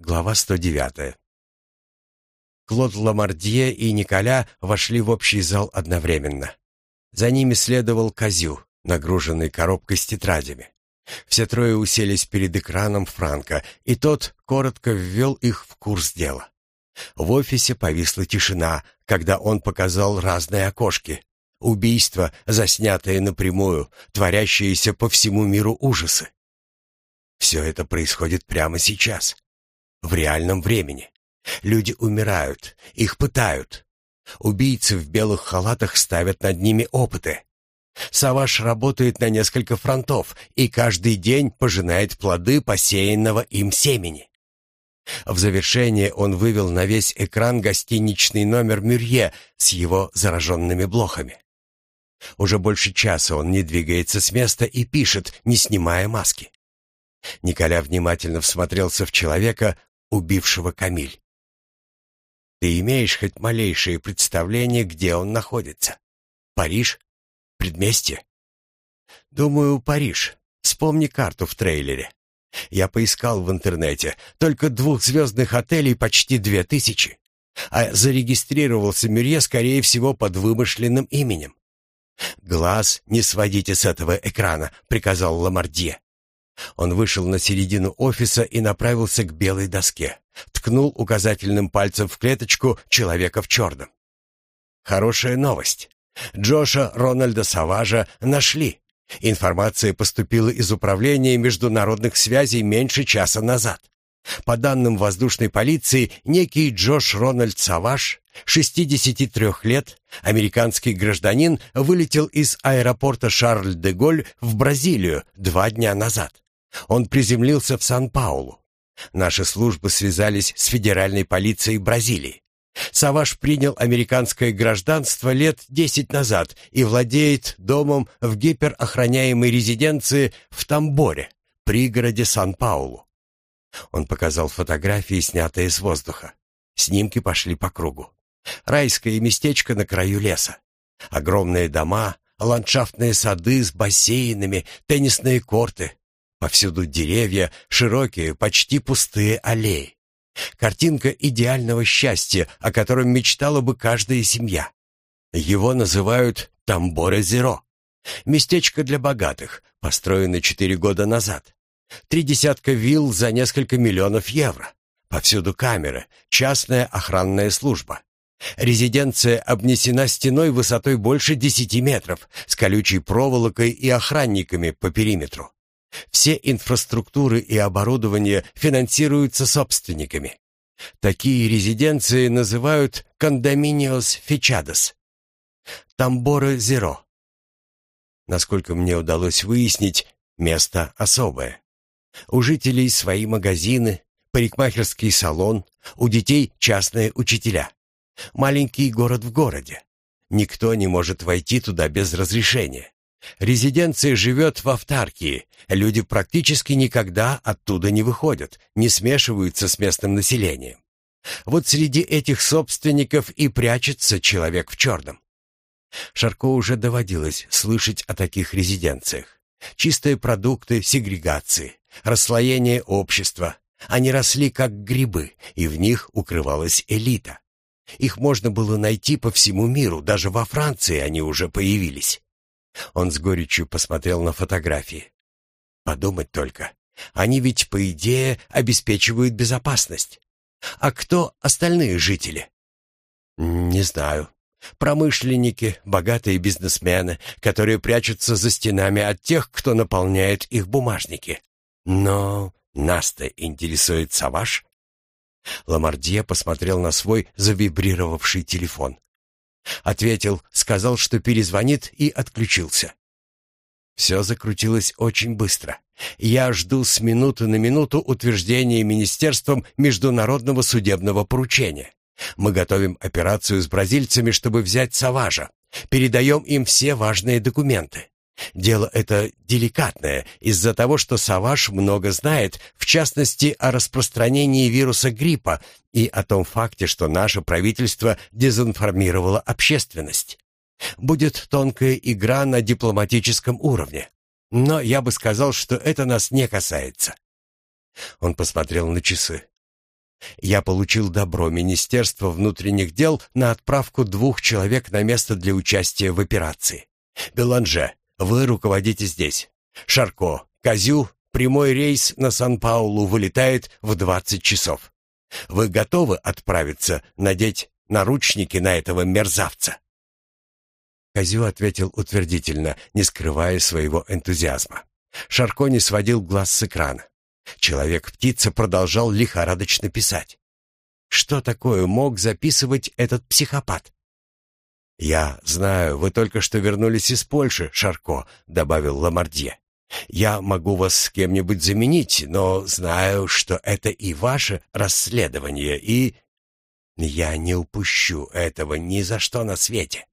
Глава 109. Клод Ламардье и Николя вошли в общий зал одновременно. За ними следовал Козю, нагруженный коробкой с тетрадями. Все трое уселись перед экраном Франка, и тот коротко ввел их в курс дела. В офисе повисла тишина, когда он показал разные окошки. Убийства, заснятые напрямую, творящиеся по всему миру ужасы. Все это происходит прямо сейчас. В реальном времени. Люди умирают, их пытают. Убийцы в белых халатах ставят над ними опыты. Саваш работает на несколько фронтов и каждый день пожинает плоды посеянного им семени. В завершение он вывел на весь экран гостиничный номер Мюрье с его зараженными блохами. Уже больше часа он не двигается с места и пишет, не снимая маски. Николя внимательно всмотрелся в человека, убившего Камиль. «Ты имеешь хоть малейшее представление, где он находится? Париж? Предместье?» «Думаю, Париж. Вспомни карту в трейлере. Я поискал в интернете. Только двухзвездных отелей почти 2000. А зарегистрировался Мюрье, скорее всего, под вымышленным именем. «Глаз не сводите с этого экрана», — приказал Ламардье. Он вышел на середину офиса и направился к белой доске. Ткнул указательным пальцем в клеточку человека в черном. «Хорошая новость. Джоша Рональда Саважа нашли. Информация поступила из Управления международных связей меньше часа назад. По данным воздушной полиции, некий Джош Рональд Саваж, 63 лет, американский гражданин, вылетел из аэропорта Шарль-де-Голь в Бразилию 2 дня назад. Он приземлился в Сан-Паулу. Наши службы связались с федеральной полицией Бразилии. Саваж принял американское гражданство лет 10 назад и владеет домом в гиперохраняемой резиденции в Тамборе, пригороде Сан-Паулу. Он показал фотографии, снятые с воздуха. Снимки пошли по кругу. Райское местечко на краю леса. Огромные дома, ландшафтные сады с бассейнами, теннисные корты. Повсюду деревья, широкие, почти пустые аллеи. Картинка идеального счастья, о котором мечтала бы каждая семья. Его называют Тамборе-Зеро. Местечко для богатых, построено 4 года назад. 30 вилл за несколько миллионов евро. Повсюду камеры, частная охранная служба. Резиденция обнесена стеной высотой больше 10 метров, с колючей проволокой и охранниками по периметру. Все инфраструктуры и оборудование финансируются собственниками. Такие резиденции называют кондоминиос фечадос. Тамборе-Зеро. Насколько мне удалось выяснить, место особое. У жителей свои магазины, парикмахерский салон, у детей частные учителя. Маленький город в городе. Никто не может войти туда без разрешения. Резиденция живет в автаркии. Люди практически никогда оттуда не выходят, не смешиваются с местным населением. Вот среди этих собственников и прячется человек в черном. Шарко уже доводилось слышать о таких резиденциях. Чистые продукты сегрегации, расслоение общества. Они росли как грибы, и в них укрывалась элита. Их можно было найти по всему миру, даже во Франции они уже появились. Он с горечью посмотрел на фотографии. Подумать только, они ведь, по идее, обеспечивают безопасность. А кто остальные жители? Не знаю. Промышленники, богатые бизнесмены, которые прячутся за стенами от тех, кто наполняет их бумажники. Но нас-то интересует Саваж? Ламардье посмотрел на свой завибрировавший телефон. Ответил, сказал, что перезвонит, и отключился. Все закрутилось очень быстро. Я жду с минуты на минуту утверждения Министерством международного судебного поручения. Мы готовим операцию с бразильцами, чтобы взять Саважа. Передаем им все важные документы. Дело это деликатное из-за того, что Саваж много знает, в частности, о распространении вируса гриппа и о том факте, что наше правительство дезинформировало общественность. Будет тонкая игра на дипломатическом уровне. Но я бы сказал, что это нас не касается. Он посмотрел на часы. Я получил добро Министерства внутренних дел на отправку 2 человек на место для участия в операции. Беланже, вы руководите здесь. Шарко, Козю, прямой рейс на Сан-Паулу вылетает в 20 часов. Вы готовы отправиться, надеть наручники на этого мерзавца?» Козю ответил утвердительно, не скрывая своего энтузиазма. Шарко не сводил глаз с экрана. Человек-птица продолжал лихорадочно писать. Что такое мог записывать этот психопат? «Я знаю, вы только что вернулись из Польши, Шарко», — добавил Ламардье. «Я могу вас с кем-нибудь заменить, но знаю, что это и ваше расследование, и...» «Я не упущу этого ни за что на свете.